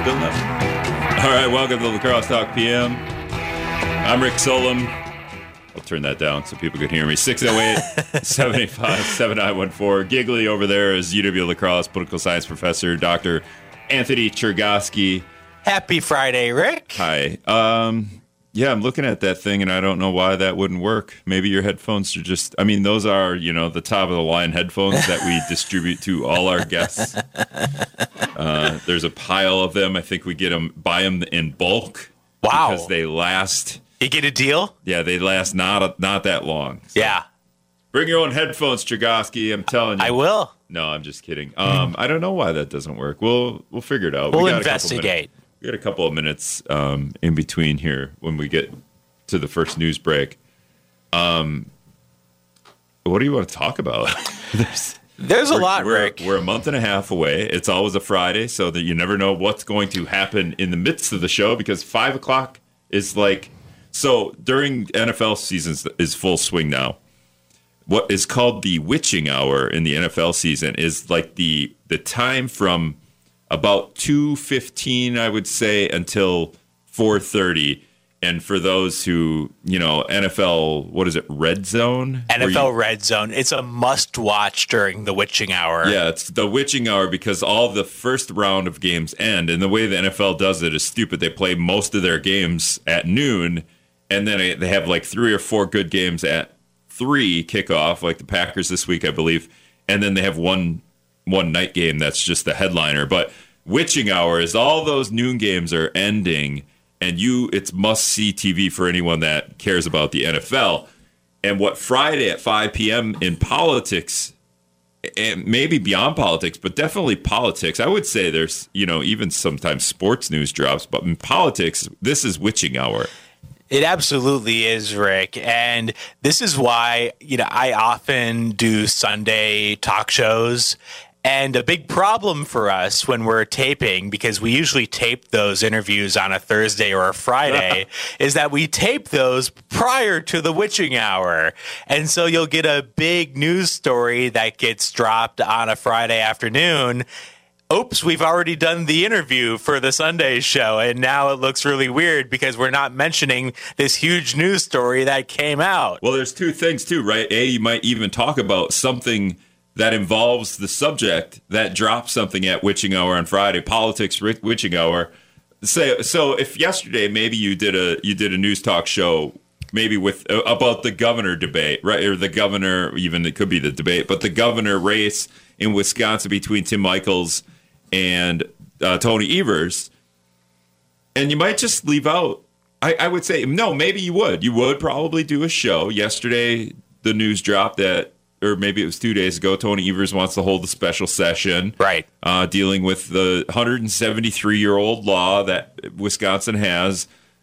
Still nothing. All right, welcome to Lacrosse Talk PM. I'm Rick Solom. I'll turn that down so people can hear me. 608-785-7914. Giggly over there is UW Lacrosse political science professor, Dr. Anthony Chergosky. Happy Friday, Rick. Hi. Yeah, I'm looking at that thing, and I don't know why that wouldn't work. Maybe your headphones are just... I mean, those are, the top-of-the-line headphones that we distribute to all our guests. There's a pile of them. I think we buy them in bulk. Wow. Because they last... You get a deal? Yeah, they last not that long. So. Yeah. Bring your own headphones, Chergosky. I'm telling you. I will. No, I'm just kidding. I don't know why that doesn't work. We'll figure it out. We'll investigate. We got a couple of minutes in between here when we get to the first news break. What do you want to talk about? There's a lot, Rick. We're a month and a half away. It's always a Friday, so that you never know what's going to happen in the midst of the show because 5 o'clock is like... So during NFL seasons is full swing now. What is called the witching hour in the NFL season is like the time from about 2:15, I would say, until 4:30. And for those who, NFL, what is it, Red Zone? NFL Red Zone. It's a must-watch during the witching hour. Yeah, it's the witching hour because all the first round of games end. And the way the NFL does it is stupid. They play most of their games at noon, and then they have like 3 or 4 good games at 3 kickoff, like the Packers this week, I believe. And then they have one night game that's just the headliner. But witching hour is all those noon games are ending, and it's must-see TV for anyone that cares about the NFL. And what Friday at 5 p.m. in politics, and maybe beyond politics, but definitely politics, I would say there's, even sometimes sports news drops, but in politics, this is witching hour. It absolutely is, Rick. And this is why, I often do Sunday talk shows. And a big problem for us when we're taping, because we usually tape those interviews on a Thursday or a Friday, is that we tape those prior to the witching hour. And so you'll get a big news story that gets dropped on a Friday afternoon. Oops, we've already done the interview for the Sunday show, and now it looks really weird because we're not mentioning this huge news story that came out. Well, there's two things, too, right? You might even talk about something that involves the subject that drops something at witching hour on Friday, politics witching hour. So if yesterday maybe you did a news talk show maybe about the governor debate, right? Or the governor, even it could be the debate, but the governor race in Wisconsin between Tim Michels and Tony Evers, and you might just leave out. I would say no. Maybe you would. You would probably do a show. Yesterday, the news dropped that, or maybe it was 2 days ago, Tony Evers wants to hold a special session, right, dealing with the 173-year-old law that Wisconsin has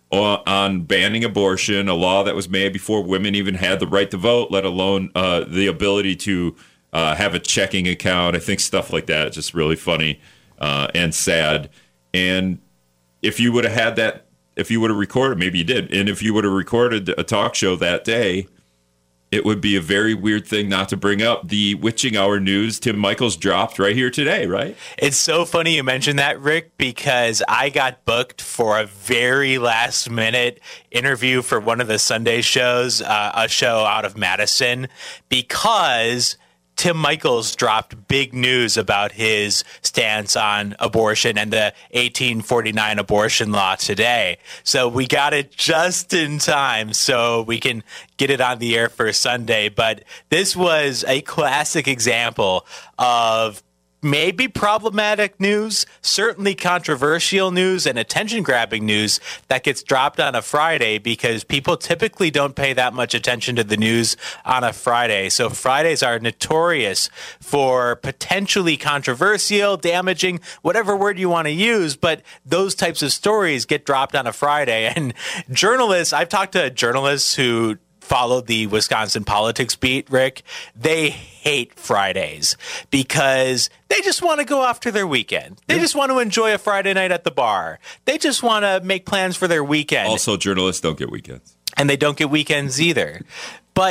on banning abortion, a law that was made before women even had the right to vote, let alone the ability to have a checking account. I think stuff like that is just really funny and sad. And if you would have had that, if you would have recorded, maybe you did, and if you would have recorded a talk show that day, it would be a very weird thing not to bring up. The witching hour news, Tim Michels dropped right here today, right? It's so funny you mentioned that, Rick, because I got booked for a very last-minute interview for one of the Sunday shows, a show out of Madison, because Tim Michels dropped big news about his stance on abortion and the 1849 abortion law today. So we got it just in time so we can get it on the air for Sunday. But this was a classic example of maybe problematic news, certainly controversial news and attention-grabbing news that gets dropped on a Friday because people typically don't pay that much attention to the news on a Friday. So Fridays are notorious for potentially controversial, damaging, whatever word you want to use, but those types of stories get dropped on a Friday. And journalists, I've talked to journalists who followed the Wisconsin politics beat, Rick, they hate Fridays because they just want to go after their weekend. They just want to enjoy a Friday night at the bar. They just want to make plans for their weekend. Also, journalists don't get weekends. And they don't get weekends either. But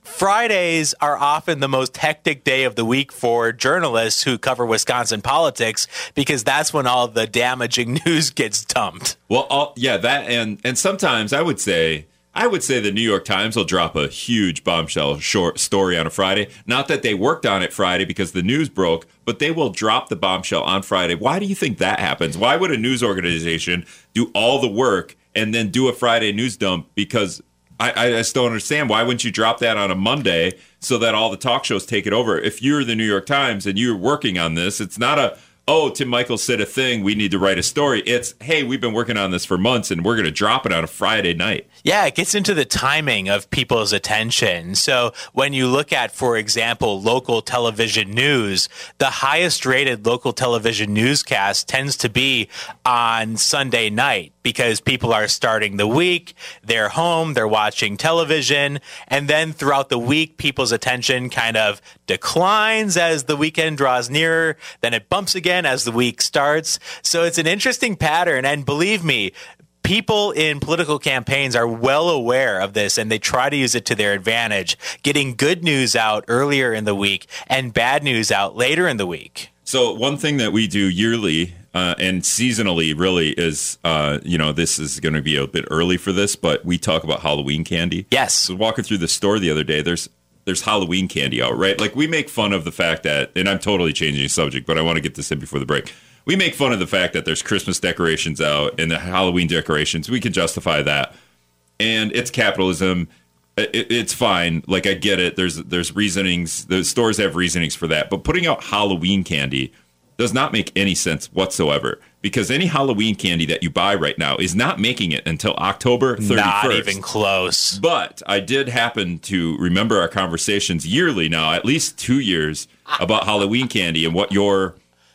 Fridays are often the most hectic day of the week for journalists who cover Wisconsin politics because that's when all the damaging news gets dumped. Well, that and sometimes I would say the New York Times will drop a huge bombshell short story on a Friday. Not that they worked on it Friday because the news broke, but they will drop the bombshell on Friday. Why do you think that happens? Why would a news organization do all the work and then do a Friday news dump? Because I just don't understand. Why wouldn't you drop that on a Monday so that all the talk shows take it over? If you're the New York Times and you're working on this, it's not Tim Michaels said a thing, we need to write a story. It's, hey, we've been working on this for months and we're going to drop it on a Friday night. Yeah, it gets into the timing of people's attention. So when you look at, for example, local television news, the highest rated local television newscast tends to be on Sunday night because people are starting the week, they're home, they're watching television, and then throughout the week, people's attention kind of declines as the weekend draws nearer, then it bumps again as the week starts. So it's an interesting pattern, and believe me, people in political campaigns are well aware of this, and they try to use it to their advantage, getting good news out earlier in the week and bad news out later in the week. So one thing that we do yearly and seasonally really is, this is going to be a bit early for this, but we talk about Halloween candy. Yes. So walking through the store the other day, there's Halloween candy out, right? Like we make fun of the fact that, and I'm totally changing the subject, but I want to get this in before the break. We make fun of the fact that there's Christmas decorations out and the Halloween decorations. We can justify that. And it's capitalism. It's fine. Like I get it. There's reasonings. The stores have reasonings for that. But putting out Halloween candy does not make any sense whatsoever, because any Halloween candy that you buy right now is not making it until October 31st. Not even close. But I did happen to remember our conversations yearly now, at least 2 years, about Halloween candy and what your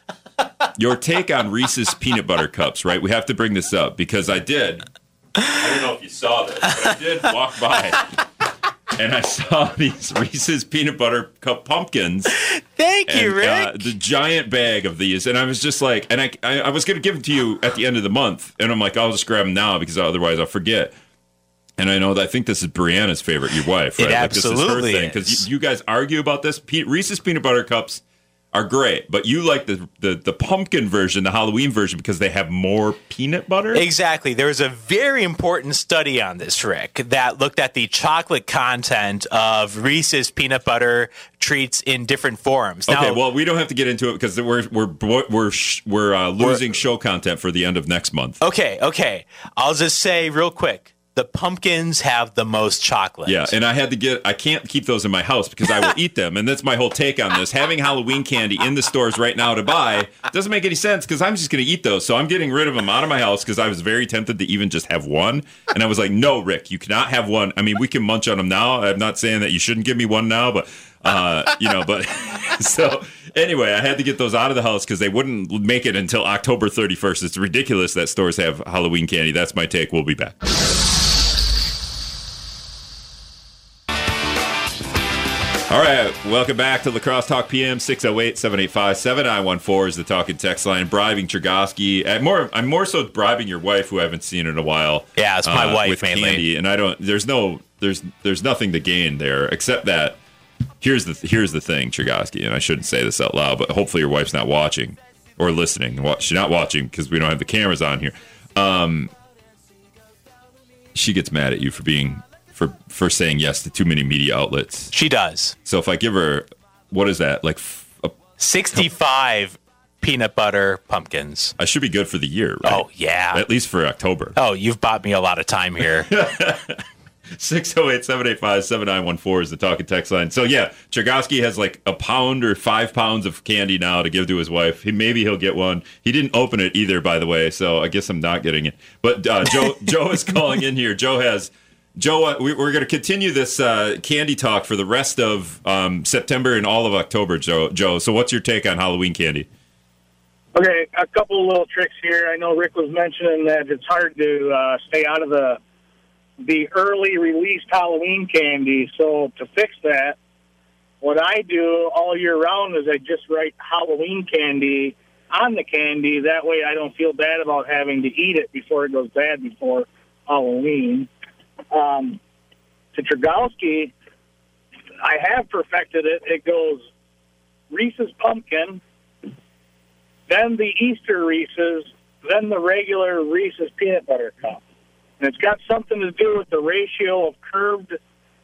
take on Reese's peanut butter cups, right? We have to bring this up because I don't know if you saw this, but I did walk by and I saw these Reese's peanut butter cup pumpkins. Thank you, Rick. The giant bag of these. And I was just like, and I was going to give them to you at the end of the month. And I'm like, I'll just grab them now because otherwise I'll forget. And I think this is Brianna's favorite, your wife, right? It absolutely is. Because you guys argue about this. Reese's peanut butter cups are great, but you like the pumpkin version, the Halloween version, because they have more peanut butter? Exactly. There was a very important study on this, Rick, that looked at the chocolate content of Reese's peanut butter treats in different forms. Okay, well, we don't have to get into it because we're losing show content for the end of next month. Okay. I'll just say real quick. The pumpkins have the most chocolate. Yeah, and I can't keep those in my house because I will eat them. And that's my whole take on this. Having Halloween candy in the stores right now to buy doesn't make any sense because I'm just going to eat those. So I'm getting rid of them out of my house because I was very tempted to even just have one. And I was like, no, Rick, you cannot have one. I mean, we can munch on them now. I'm not saying that you shouldn't give me one now, but, so anyway, I had to get those out of the house because they wouldn't make it until October 31st. It's ridiculous that stores have Halloween candy. That's my take. We'll be back. All right, welcome back to Lacrosse Talk PM. 608-785-7914 is the talking text line. Bribing Chergosky. I'm more so bribing your wife, who I haven't seen in a while. Yeah, it's my wife with mainly. Candy, and there's nothing to gain there except that here's the thing, Chergosky, and I shouldn't say this out loud, but hopefully your wife's not watching or listening. She's not watching because we don't have the cameras on here. She gets mad at you for saying yes to too many media outlets. She does. So if I give her, what is that, like 65 peanut butter pumpkins. I should be good for the year, right? Oh, yeah. At least for October. Oh, you've bought me a lot of time here. 608-785-7914 is the talking text line. So yeah, Chergosky has like a pound or 5 pounds of candy now to give to his wife. Maybe he'll get one. He didn't open it either, by the way, so I guess I'm not getting it. But Joe is calling in here. Joe, we're going to continue this candy talk for the rest of September and all of October, Joe. So what's your take on Halloween candy? Okay, a couple of little tricks here. I know Rick was mentioning that it's hard to stay out of the early released Halloween candy. So to fix that, what I do all year round is I just write Halloween candy on the candy. That way I don't feel bad about having to eat it before it goes bad before Halloween. To Chergosky, I have perfected it. It goes Reese's Pumpkin, then the Easter Reese's, then the regular Reese's Peanut Butter Cup. And it's got something to do with the ratio of curved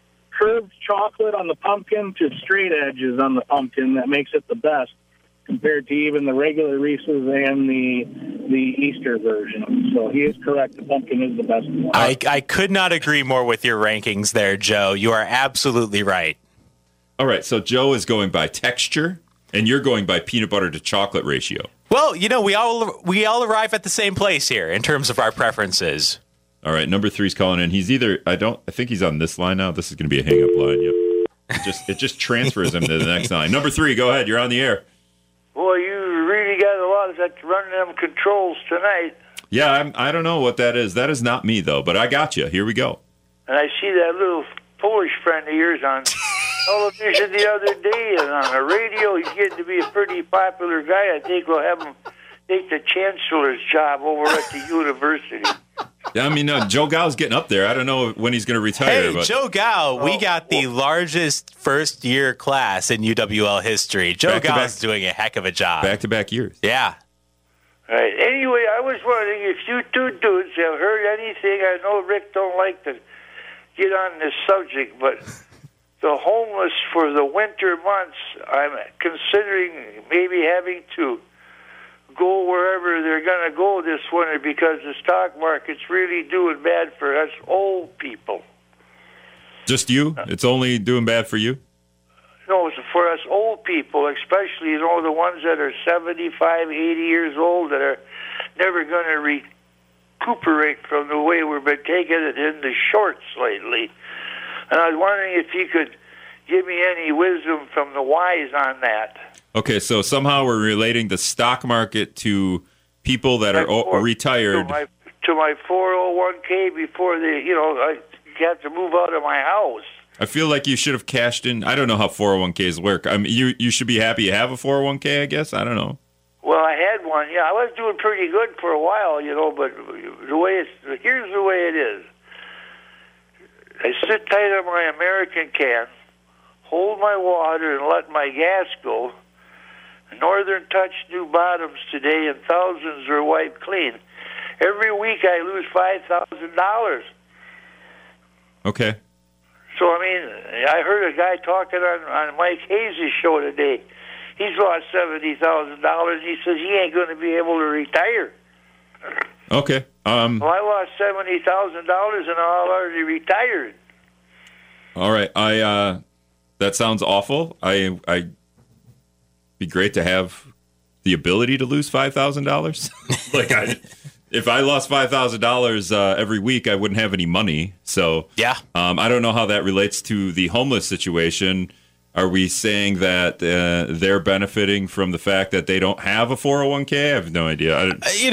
chocolate on the pumpkin to straight edges on the pumpkin that makes it the best compared to even the regular Reese's and the Easter version. So he is correct. The pumpkin is the best one. I could not agree more with your rankings there, Joe. You are absolutely right. All right, so Joe is going by texture, and you're going by peanut butter to chocolate ratio. Well, we all arrive at the same place here in terms of our preferences. All right, number 3's calling in. He's either I think he's on this line now. This is going to be a hang-up line. Yep. It just transfers him to the next line. Number 3, go ahead. You're on the air. Boy, you really got a lot of running them controls tonight. Yeah, I don't know what that is. That is not me, though, but I got you. Here we go. And I see that little Polish friend of yours on television the other day, and on the radio, he's getting to be a pretty popular guy. I think we'll have him take the chancellor's job over at the university. Yeah, I mean, Joe Gal's getting up there. I don't know when he's going to retire. Hey, but Joe Gal, we got the largest first-year class in UWL history. Joe Gal is doing a heck of a job. Back-to-back years. Yeah. All right. Anyway, I was wondering if you two dudes have heard anything. I know Rick don't like to get on this subject, but the homeless for the winter months, I'm considering maybe having to go wherever they're going to go this winter because the stock market's really doing bad for us old people. Just you? It's only doing bad for you? No, it's for us old people, especially, the ones that are 75, 80 years old that are never going to recuperate from the way we've been taking it in the shorts lately. And I was wondering if you could give me any wisdom from the wise on that. Okay, so somehow we're relating the stock market to people that are retired. To my 401k before they, I have to move out of my house. I feel like you should have cashed in. I don't know how 401ks work. I mean, you should be happy you have a 401k, I guess. I don't know. Well, I had one. Yeah, I was doing pretty good for a while, but here's the way it is. I sit tight on my American can, hold my water, and let my gas go. Northern Touch new bottoms today, and thousands are wiped clean. Every week I lose $5,000. Okay. So, I heard a guy talking on Mike Hayes' show today. He's lost $70,000. He says he ain't going to be able to retire. Okay. Well, I lost $70,000 and I'm already retired. All right. That sounds awful. I be great to have the ability to lose $5,000. If I lost $5,000 every week, I wouldn't have any money. So yeah, I don't know how that relates to the homeless situation. Are we saying that they're benefiting from the fact that they don't have a 401k? I have no idea.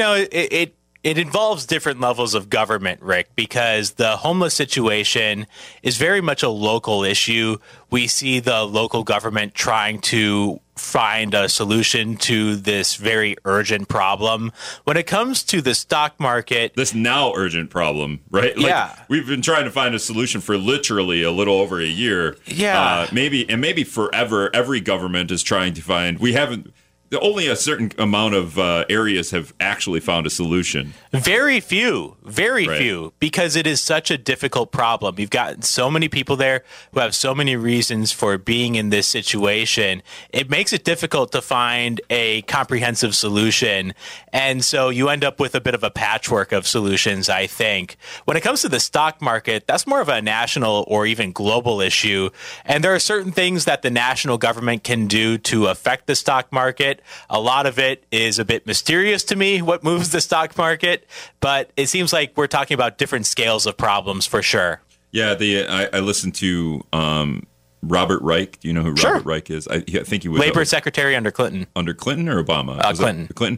It involves different levels of government, Rick, because the homeless situation is very much a local issue. We see the local government trying to find a solution to this very urgent problem. When it comes to the stock market, this now urgent problem, right? Yeah. We've been trying to find a solution for literally a little over a year. Yeah. Maybe forever. Every government is trying to find. Only a certain amount of areas have actually found a solution. Very few, because it is such a difficult problem. You've got so many people there who have so many reasons for being in this situation. It makes it difficult to find a comprehensive solution. And so you end up with a bit of a patchwork of solutions, I think. When it comes to the stock market, that's more of a national or even global issue. And there are certain things that the national government can do to affect the stock market. A lot of it is a bit mysterious to me, what moves the stock market, but it seems like we're talking about different scales of problems for sure. Yeah, I listened to Robert Reich. Do you know who Robert Reich is? I think he was Labor Secretary under Clinton. Under Clinton or Obama? Clinton. Clinton.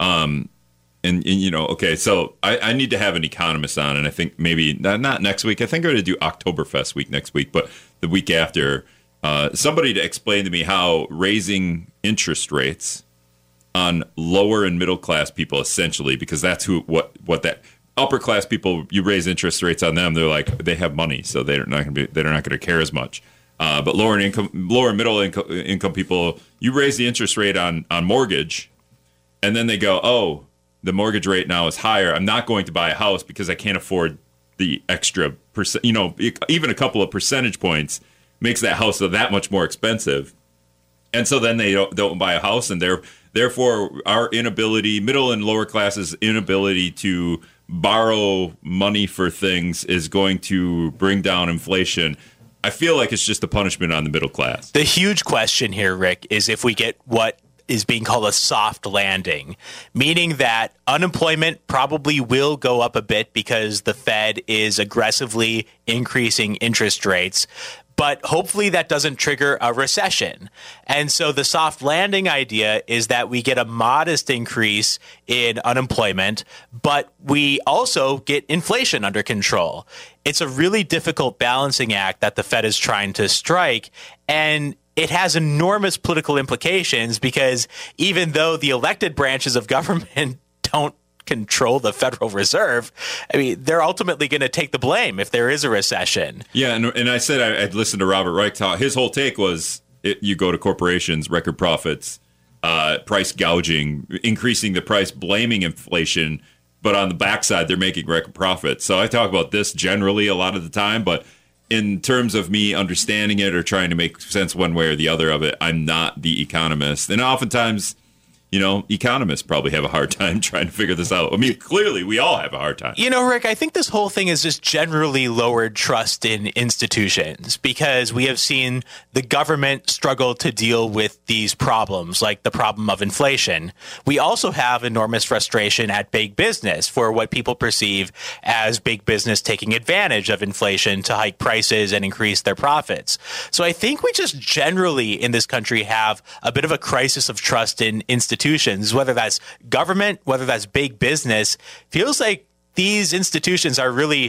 Okay, so I need to have an economist on, and I think maybe not next week. I think I'm going to do Oktoberfest week next week, but the week after. Somebody to explain to me how raising interest rates on lower and middle class people, essentially, because that's what that upper class people, you raise interest rates on them, they're like, they have money, so they're not going to care as much. But lower and middle income people, you raise the interest rate on mortgage, and then they go, oh, the mortgage rate now is higher. I'm not going to buy a house because I can't afford the extra percent. Even a couple of percentage points makes that house that much more expensive. And so then they don't buy a house, and therefore our inability, middle and lower classes' inability to borrow money for things is going to bring down inflation. I feel like it's just a punishment on the middle class. The huge question here, Rick, is if we get what is being called a soft landing, meaning that unemployment probably will go up a bit because the Fed is aggressively increasing interest rates. But hopefully that doesn't trigger a recession. And so the soft landing idea is that we get a modest increase in unemployment, but we also get inflation under control. It's a really difficult balancing act that the Fed is trying to strike. And it has enormous political implications because even though the elected branches of government don't control the Federal Reserve, I mean, they're ultimately going to take the blame if there is a recession. Yeah, and I said I'd listened to Robert Reich talk. His whole take was you go to corporations, record profits, price gouging, increasing the price, blaming inflation, but on the backside, they're making record profits. So I talk about this generally a lot of the time, but in terms of me understanding it or trying to make sense one way or the other of it, I'm not the economist. And oftentimes, economists probably have a hard time trying to figure this out. I mean, clearly, we all have a hard time. Rick, I think this whole thing has just generally lowered trust in institutions because we have seen the government struggle to deal with these problems, like the problem of inflation. We also have enormous frustration at big business for what people perceive as big business taking advantage of inflation to hike prices and increase their profits. So I think we just generally in this country have a bit of a crisis of trust in institutions, whether that's government, whether that's big business. Feels like these institutions are really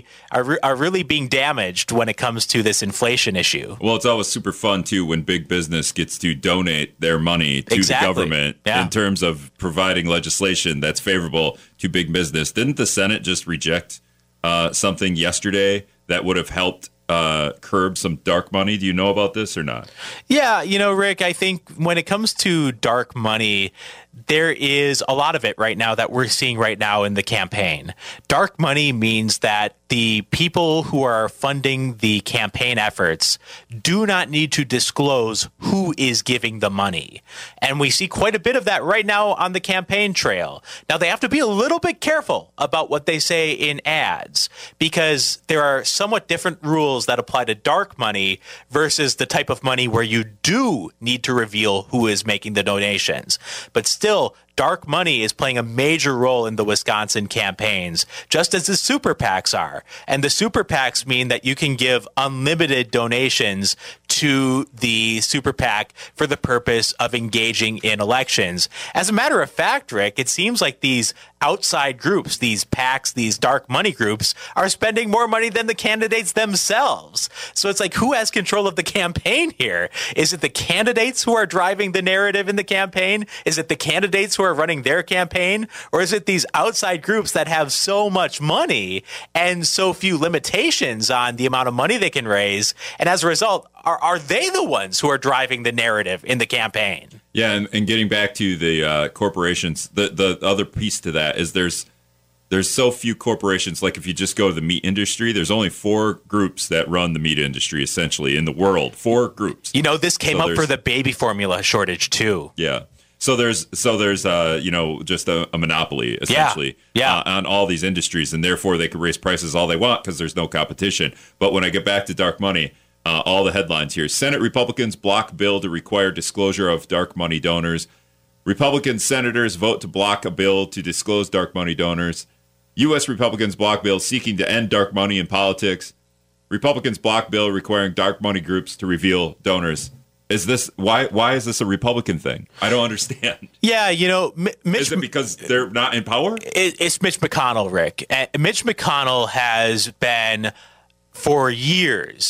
being damaged when it comes to this inflation issue. Well, it's always super fun too when big business gets to donate their money to the government in terms of providing legislation that's favorable to big business. Didn't the Senate just reject something yesterday that would have helped curb some dark money? Do you know about this or not? Yeah, Rick, I think when it comes to dark money, there is a lot of it right now that we're seeing right now in the campaign. Dark money means that the people who are funding the campaign efforts do not need to disclose who is giving the money. And we see quite a bit of that right now on the campaign trail. Now, they have to be a little bit careful about what they say in ads because there are somewhat different rules that apply to dark money versus the type of money where you do need to reveal who is making the donations. But still, dark money is playing a major role in the Wisconsin campaigns, just as the super PACs are. And the super PACs mean that you can give unlimited donations to the super PAC for the purpose of engaging in elections. As a matter of fact, Rick, it seems like these outside groups, these PACs, these dark money groups, are spending more money than the candidates themselves. So it's like, who has control of the campaign here? Is it the candidates who are driving the narrative in the campaign? Is it the candidates who are running their campaign? Or is it these outside groups that have so much money and so few limitations on the amount of money they can raise? And as a result, are they the ones who are driving the narrative in the campaign? Yeah, and getting back to the corporations, the other piece to that is there's so few corporations. Like if you just go to the meat industry, there's only 4 groups that run the meat industry essentially in the world. 4 groups. This came up for the baby formula shortage too. Yeah. So there's just a monopoly essentially on all these industries, and therefore they can raise prices all they want because there's no competition. But when I get back to dark money, all the headlines here: Senate Republicans block bill to require disclosure of dark money donors. Republican senators vote to block a bill to disclose dark money donors. U.S. Republicans block bill seeking to end dark money in politics. Republicans block bill requiring dark money groups to reveal donors. Is this why is this a Republican thing? I don't understand. Yeah, is it because they're not in power? It's Mitch McConnell, Rick. Mitch McConnell has been for years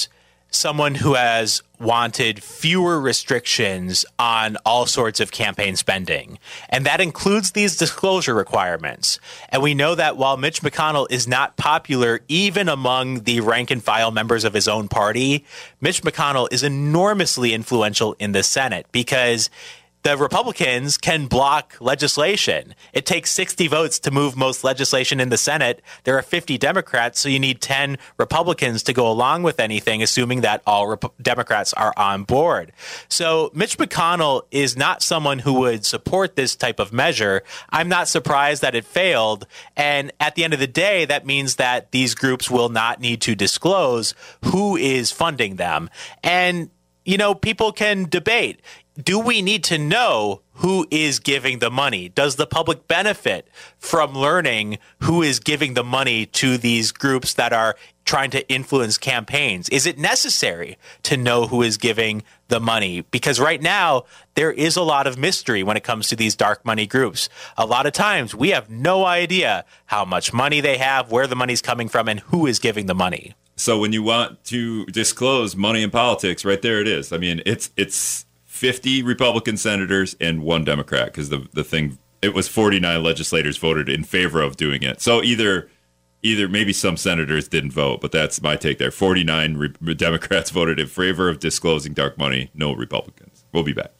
someone who has wanted fewer restrictions on all sorts of campaign spending. And that includes these disclosure requirements. And we know that while Mitch McConnell is not popular even among the rank and file members of his own party, Mitch McConnell is enormously influential in the Senate because the Republicans can block legislation. It takes 60 votes to move most legislation in the Senate. There are 50 Democrats, so you need 10 Republicans to go along with anything, assuming that all Democrats are on board. So Mitch McConnell is not someone who would support this type of measure. I'm not surprised that it failed. And at the end of the day, that means that these groups will not need to disclose who is funding them. And, you know, people can debate. Do we need to know who is giving the money? Does the public benefit from learning who is giving the money to these groups that are trying to influence campaigns? Is it necessary to know who is giving the money? Because right now, there is a lot of mystery when it comes to these dark money groups. A lot of times, we have no idea how much money they have, where the money's coming from, and who is giving the money. So when you want to disclose money in politics, right there it is. I mean, it's 50 Republican senators and 1 Democrat, because the thing, it was 49 legislators voted in favor of doing it. So either maybe some senators didn't vote, but that's my take there. 49 Democrats voted in favor of disclosing dark money, no Republicans. We'll be back.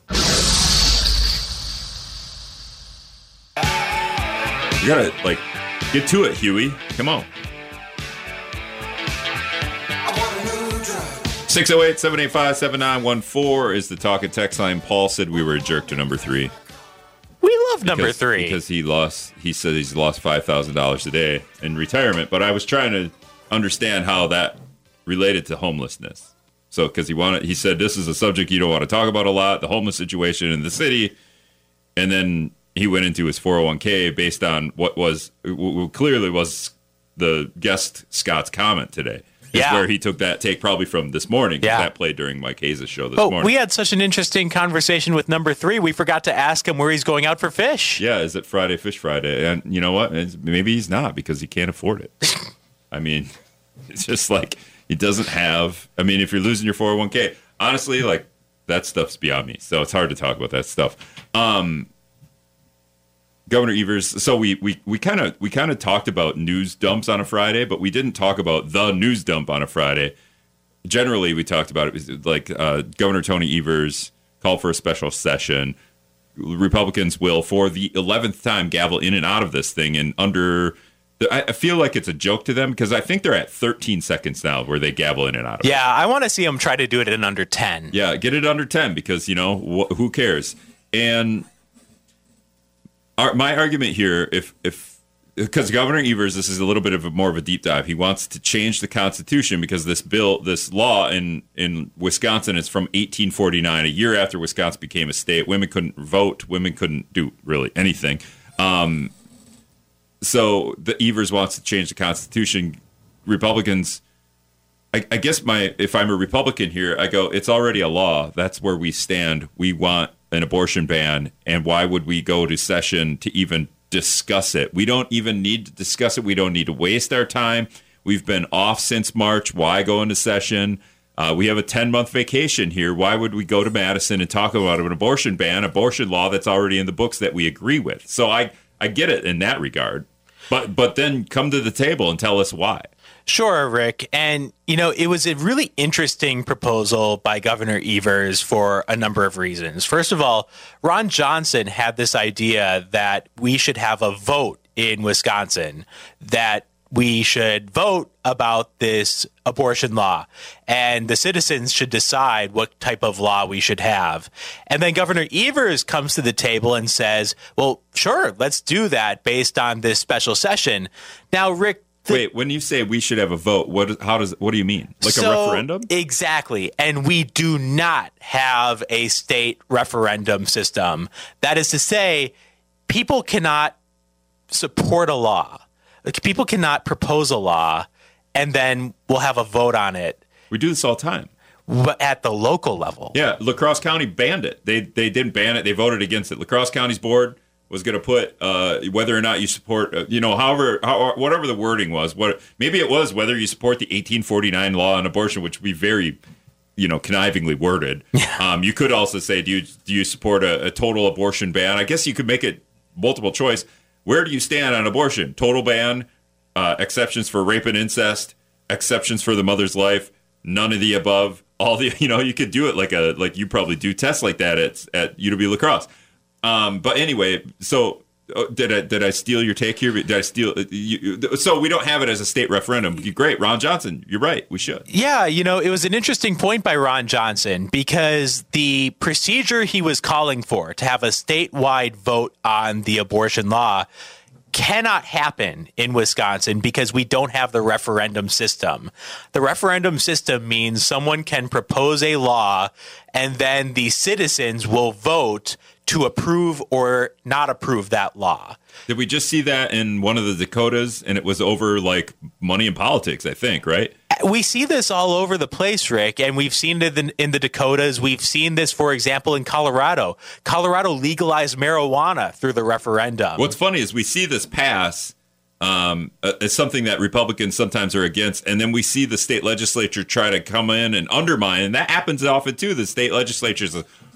You gotta, get to it, Huey. Come on. 608-785-7914 is the talk and text line. Paul said we were a jerk to number 3. We love number 3. Because he said he's lost $5,000 a day in retirement. But I was trying to understand how that related to homelessness. So, because he said this is a subject you don't want to talk about a lot, the homeless situation in the city. And then he went into his 401k based on what clearly was the guest Scott's comment today. Yeah. Where he took that take probably from this morning. Yeah. That played during Mike Hayes' show this morning. We had such an interesting conversation with number 3. We forgot to ask him where he's going out for fish. Yeah, is it Friday Fish Friday? And you know what? Maybe he's not because he can't afford it. I mean, it's just like he doesn't have. I mean, if you're losing your 401k, honestly, that stuff's beyond me. So it's hard to talk about that stuff. Governor Evers, so we kind of talked about news dumps on a Friday, but we didn't talk about the news dump on a Friday. Generally, we talked about it Governor Tony Evers called for a special session. Republicans will, for the 11th time, gavel in and out of this thing, and I feel like it's a joke to them because I think they're at 13 seconds now where they gavel in and out of it. Yeah, I want to see them try to do it in under 10. Yeah, get it under 10 because, who cares? And my argument here, because Governor Evers, this is a little bit more of a deep dive. He wants to change the Constitution because this law in Wisconsin is from 1849, a year after Wisconsin became a state. Women couldn't vote. Women couldn't do really anything. So the Evers wants to change the Constitution. Republicans, I guess if I'm a Republican here, I go, it's already a law. That's where we stand. We want an abortion ban, and why would we go to session to even discuss it? We don't even need to discuss it. We don't need to waste our time. We've been off since March. Why go into session? We have a 10-month vacation here. Why would we go to Madison and talk about an abortion ban, abortion law that's already in the books that we agree with? So I get it in that regard. But then come to the table and tell us why. Sure, Rick. And, it was a really interesting proposal by Governor Evers for a number of reasons. First of all, Ron Johnson had this idea that we should have a vote in Wisconsin, that we should vote about this abortion law, and the citizens should decide what type of law we should have. And then Governor Evers comes to the table and says, well, sure, let's do that based on this special session. Now, Rick, wait, when you say we should have a vote, what do you mean? Like a referendum? Exactly. And we do not have a state referendum system. That is to say, people cannot support a law. People cannot propose a law and then we'll have a vote on it. We do this all the time. But at the local level. Yeah, La Crosse County banned it. They didn't ban it. They voted against it. La Crosse County's board was going to put whether or not you support, whatever the wording was. Maybe it was whether you support the 1849 law on abortion, which would be very connivingly worded. You could also say, do you support a total abortion ban? I guess you could make it multiple choice. Where do you stand on abortion? Total ban, exceptions for rape and incest, exceptions for the mother's life, none of the above. All the, you could do it like you probably do tests like that at UW La Crosse. But anyway, so did I steal your take here? Did I steal? So we don't have it as a state referendum. Great, Ron Johnson. You're right. We should. Yeah, it was an interesting point by Ron Johnson because the procedure he was calling for to have a statewide vote on the abortion law cannot happen in Wisconsin because we don't have the referendum system. The referendum system means someone can propose a law and then the citizens will vote to approve or not approve that law. Did we just see that in one of the Dakotas and it was over like money and politics, I think, right? We see this all over the place, Rick, and we've seen it in the Dakotas. We've seen this, for example, in Colorado. Colorado legalized marijuana through the referendum. What's funny is we see this pass as something that Republicans sometimes are against, and then we see the state legislature try to come in and undermine, and that happens often too. The state legislatures,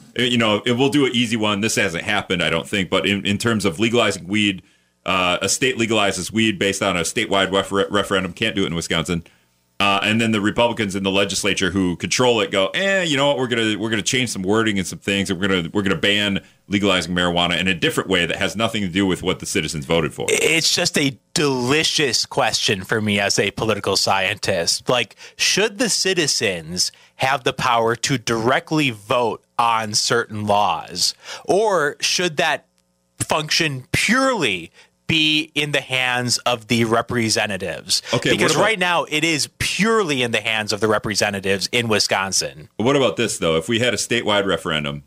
it will do an easy one. This hasn't happened, I don't think, but in terms of legalizing weed, a state legalizes weed based on a statewide referendum. Can't do it in Wisconsin. And then the Republicans in the legislature who control it go, you know what? We're gonna change some wording and some things. And we're gonna ban legalizing marijuana in a different way that has nothing to do with what the citizens voted for. It's just a delicious question for me as a political scientist. Like, should the citizens have the power to directly vote on certain laws, or should that function purely be in the hands of the representatives? Okay, because right now it is purely in the hands of the representatives in Wisconsin. What about this, though? If we had a statewide referendum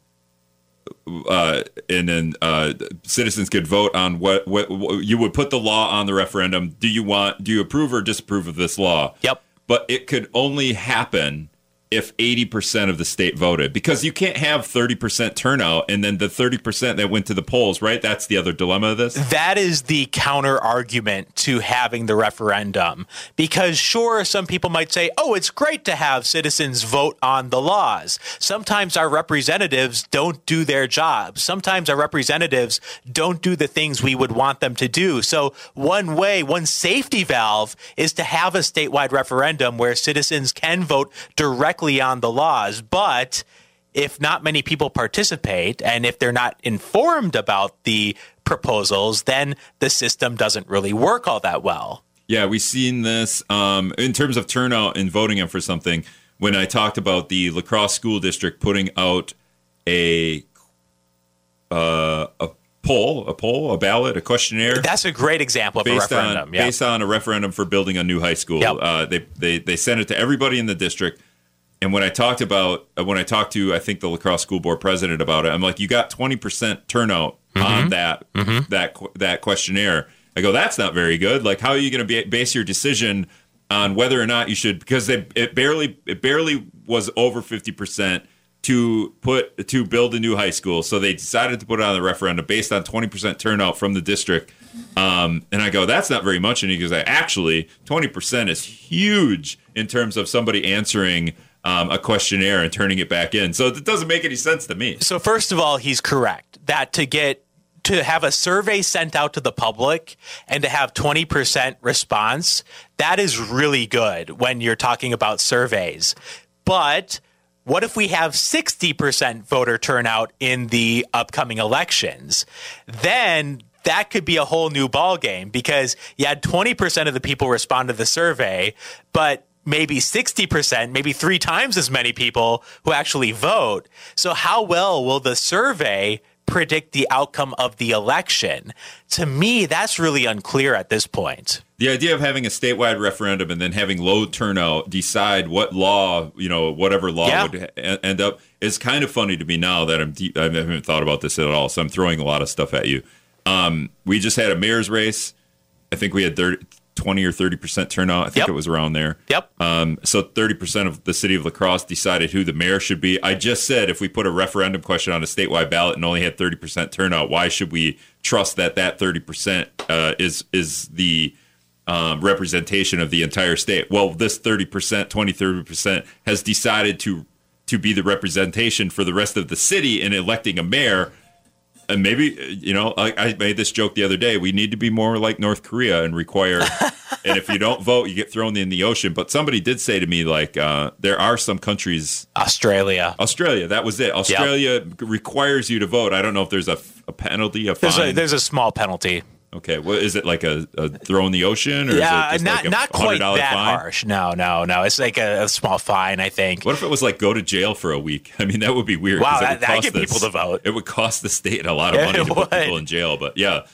and then citizens could vote on what you would put the law on the referendum. Do you approve or disapprove of this law? Yep. But it could only happen if 80% of the state voted, because you can't have 30% turnout and then the 30% that went to the polls, right? That's the other dilemma of this. That is the counter argument to having the referendum, because sure, some people might say, oh, it's great to have citizens vote on the laws. Sometimes our representatives don't do their jobs. Sometimes our representatives don't do the things we would want them to do. So one safety valve is to have a statewide referendum where citizens can vote directly on the laws. But if not many people participate and if they're not informed about the proposals, then the system doesn't really work all that well. Yeah, we've seen this in terms of turnout and voting for something. When I talked about the La Crosse School District putting out a ballot, a questionnaire. That's a great example of a referendum. Based on a referendum for building a new high school. Yep. They sent it to everybody in the district. And when I talked to, I think, the La Crosse School Board president about it, I'm like, you got 20% turnout on that questionnaire. I go, that's not very good. Like, how are you going to base your decision on whether or not you should? Because it barely was over 50% to build a new high school. So they decided to put it on the referendum based on 20% turnout from the district. And I go, that's not very much. And he goes, actually, 20% is huge in terms of somebody answering a questionnaire and turning it back in. So it doesn't make any sense to me. So first of all, he's correct that to have a survey sent out to the public and to have 20% response, that is really good when you're talking about surveys. But what if we have 60% voter turnout in the upcoming elections? Then that could be a whole new ballgame, because you had 20% of the people respond to the survey, but maybe 60%, maybe 3 times as many people who actually vote. So how well will the survey predict the outcome of the election? To me, that's really unclear at this point. The idea of having a statewide referendum and then having low turnout decide what law, whatever law would end up is kind of funny to me now that I haven't thought about this at all. So I'm throwing a lot of stuff at you. We just had a mayor's race. I think we had 20 or 30% turnout. I think it was around there. Yep. So 30% of the city of La Crosse decided who the mayor should be. I just said if we put a referendum question on a statewide ballot and only had 30% turnout, why should we trust that 30% is the representation of the entire state? Well, this 30%, 20, 30% has decided to to be the representation for the rest of the city in electing a mayor. And maybe, I made this joke the other day. We need to be more like North Korea and require, and if you don't vote, you get thrown in the ocean. But somebody did say to me, like, there are some countries. Australia, that was it. Australia requires you to vote. I don't know if there's a penalty, a fine. There's a small penalty. Okay, well, is it like a throw in the ocean, or is it just not quite that fine? harsh. No. It's like a small fine, I think. What if it was like go to jail for a week? I mean, that would be weird. Wow, that get people to vote. It would cost the state a lot of money to put people in jail. But yeah,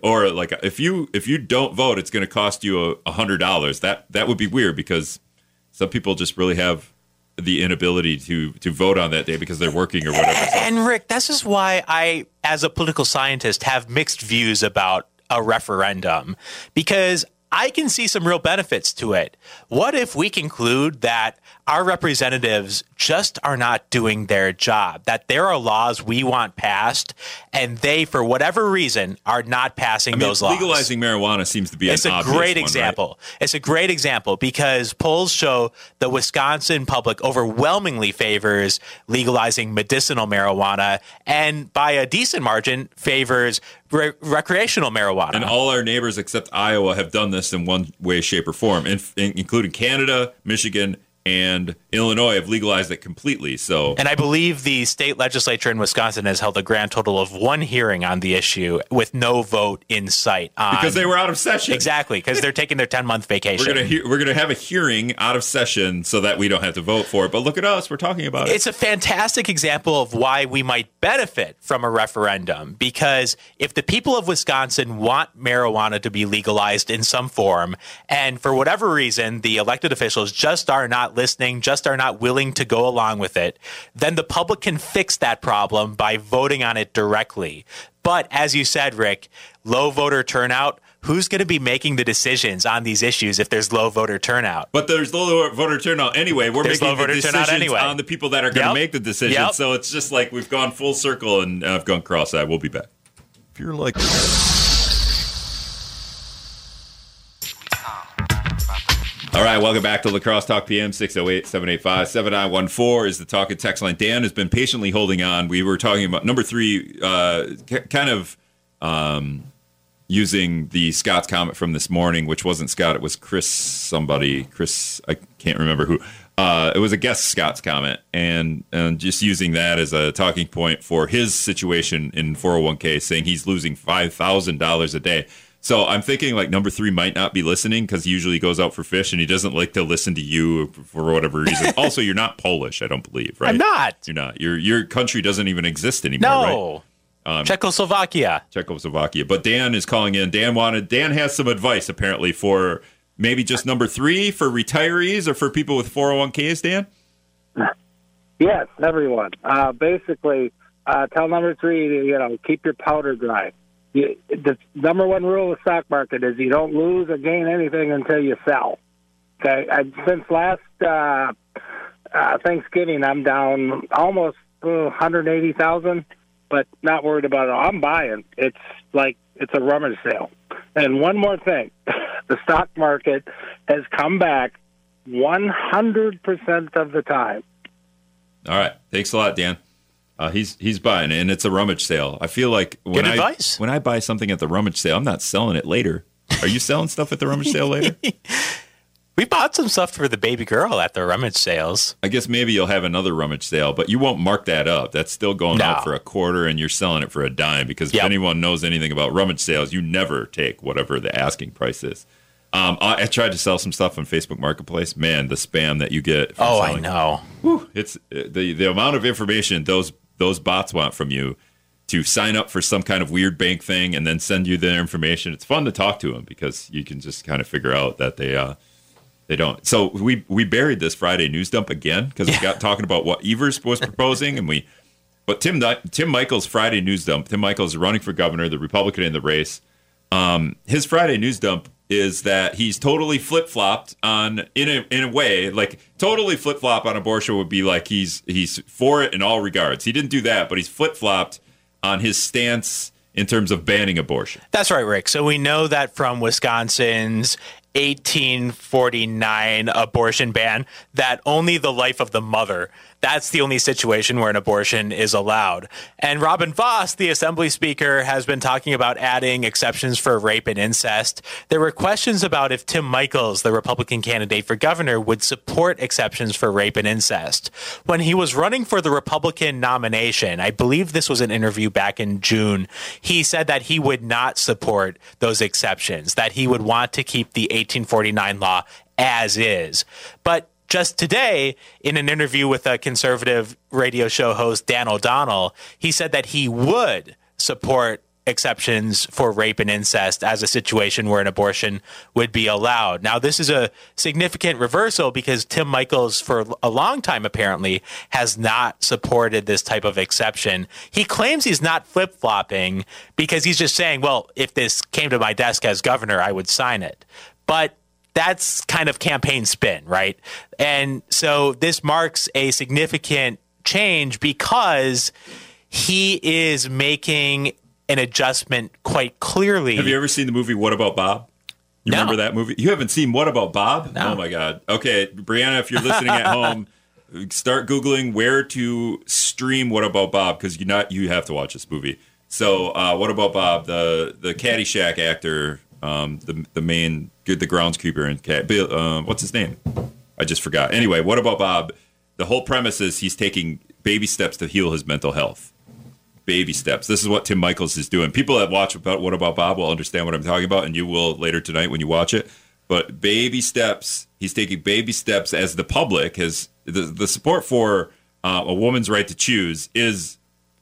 if you don't vote, it's going to cost you $100. That would be weird because some people just really have the inability to vote on that day because they're working or whatever. And Rick, this is why I, as a political scientist, have mixed views about a referendum, because I can see some real benefits to it. What if we conclude that our representatives just are not doing their job, that there are laws we want passed, and they, for whatever reason, are not passing those laws? Legalizing marijuana seems to be It's a great example. Right? It's a great example because polls show the Wisconsin public overwhelmingly favors legalizing medicinal marijuana, and by a decent margin favors recreational marijuana. And all our neighbors except Iowa have done this in one way, shape, or form, including Canada, Michigan, and Illinois have legalized it completely. And I believe the state legislature in Wisconsin has held a grand total of one hearing on the issue with no vote in sight. Because they were out of session. Exactly, because they're taking their 10-month vacation. We're gonna have a hearing out of session so that we don't have to vote for it. But look at us, we're talking about it. It's a fantastic example of why we might benefit from a referendum, because if the people of Wisconsin want marijuana to be legalized in some form, and for whatever reason the elected officials just are not listening, just are not willing to go along with it, then the public can fix that problem by voting on it directly. But as you said, Rick, low voter turnout, who's going to be making the decisions on these issues if there's low voter turnout? But there's low voter turnout anyway. We're making the decisions on the people that are going to make the decisions. Yep. So it's just like we've gone full circle and I've gone cross-eyed. We'll be back. If you're like... All right, welcome back to Lacrosse Talk PM. 608-785-7914 is the talk and text line. Dan has been patiently holding on. We were talking about number 3, kind of using the Scott's comment from this morning, which wasn't Scott. It was Chris, I can't remember who. It was a guest Scott's comment, and just using that as a talking point for his situation in 401k, saying he's losing $5,000 a day. So I'm thinking like number 3 might not be listening because he usually goes out for fish and he doesn't like to listen to you for whatever reason. Also, you're not Polish, I don't believe, right? I'm not. You're not. Your country doesn't even exist anymore, no. Right? Czechoslovakia. But Dan is calling in. Dan has some advice apparently for maybe just number 3 for retirees or for people with 401ks, Dan? Yes, everyone. Basically, tell number 3 to, keep your powder dry. The number 1 rule of the stock market is you don't lose or gain anything until you sell. Okay, since last Thanksgiving, I'm down almost 180,000, but not worried about it. I'm buying. It's like it's a rummage sale. And one more thing, the stock market has come back 100% of the time. All right, thanks a lot, Dan. He's buying, and it's a rummage sale. I feel like when I buy something at the rummage sale, I'm not selling it later. Are you selling stuff at the rummage sale later? We bought some stuff for the baby girl at the rummage sales. I guess maybe you'll have another rummage sale, but you won't mark that up. That's still going out for a quarter, and you're selling it for a dime. Because if anyone knows anything about rummage sales, you never take whatever the asking price is. I tried to sell some stuff on Facebook Marketplace. Man, the spam that you get. From selling, I know. Whew, it's the amount of information those bots want from you to sign up for some kind of weird bank thing and then send you their information. It's fun to talk to them because you can just kind of figure out that they don't. So we buried this Friday news dump again because we got talking about what Evers was proposing, but Tim Michels' Friday news dump. Tim Michels is running for governor, the Republican in the race. His Friday news dump is that he's totally flip-flopped on in a way, like totally flip-flop on abortion would be like he's for it in all regards. He didn't do that, but he's flip-flopped on his stance in terms of banning abortion. That's right, Rick. So we know that from Wisconsin's 1849 abortion ban that only the life of the mother that's the only situation where an abortion is allowed. And Robin Vos, the Assembly Speaker, has been talking about adding exceptions for rape and incest. There were questions about if Tim Michels, the Republican candidate for governor, would support exceptions for rape and incest. When he was running for the Republican nomination, I believe this was an interview back in June, he said that he would not support those exceptions, that he would want to keep the 1849 law as is. But just today, in an interview with a conservative radio show host, Dan O'Donnell, he said that he would support exceptions for rape and incest as a situation where an abortion would be allowed. Now, this is a significant reversal because Tim Michels, for a long time apparently, has not supported this type of exception. He claims he's not flip-flopping because he's just saying, well, if this came to my desk as governor, I would sign it. But that's kind of campaign spin, right? And so this marks a significant change because he is making an adjustment quite clearly. Have you ever seen the movie What About Bob? You remember that movie? You haven't seen What About Bob? No. Oh, my God. Okay, Brianna, if you're listening at home, start Googling where to stream What About Bob because you have to watch this movie. So What About Bob, the Caddyshack actor, the main, the groundskeeper in what's his name? I just forgot. Anyway, What About Bob? The whole premise is he's taking baby steps to heal his mental health. Baby steps. This is what Tim Michels is doing. People that watch What About Bob will understand what I'm talking about, and you will later tonight when you watch it. But baby steps. He's taking baby steps as the public has the support for a woman's right to choose is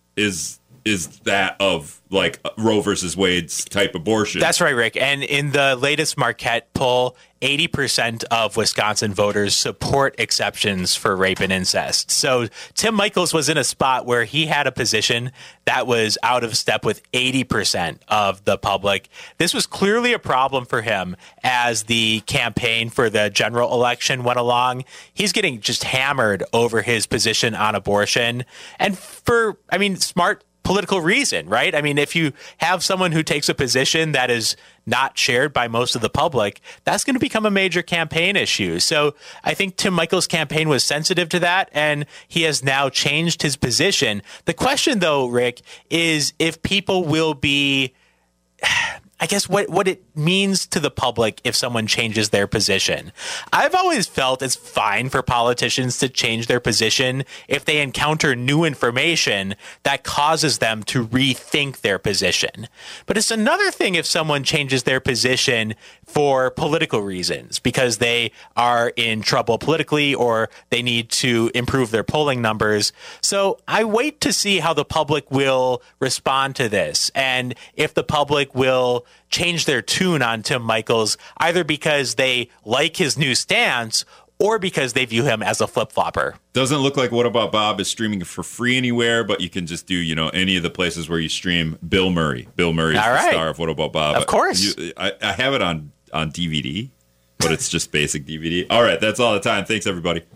that of like Roe versus Wade's type abortion. That's right, Rick. And in the latest Marquette poll, 80% of Wisconsin voters support exceptions for rape and incest. So Tim Michels was in a spot where he had a position that was out of step with 80% of the public. This was clearly a problem for him as the campaign for the general election went along. He's getting just hammered over his position on abortion. And for, smart political reason, right? I mean, if you have someone who takes a position that is not shared by most of the public, that's going to become a major campaign issue. So I think Tim Michels' campaign was sensitive to that, and he has now changed his position. The question, though, Rick, is if people will be, I guess, what it means to the public if someone changes their position. I've always felt it's fine for politicians to change their position if they encounter new information that causes them to rethink their position. But it's another thing if someone changes their position for political reasons, because they are in trouble politically or they need to improve their polling numbers. So I wait to see how the public will respond to this, and if the public will change their tune on Tim Michels, either because they like his new stance or because they view him as a flip-flopper. Doesn't look like What About Bob is streaming for free anywhere, but you can just do, any of the places where you stream Bill Murray. Bill Murray is the star of What About Bob. Of course. I have it on DVD, but it's just basic DVD. All right, that's all the time. Thanks, everybody.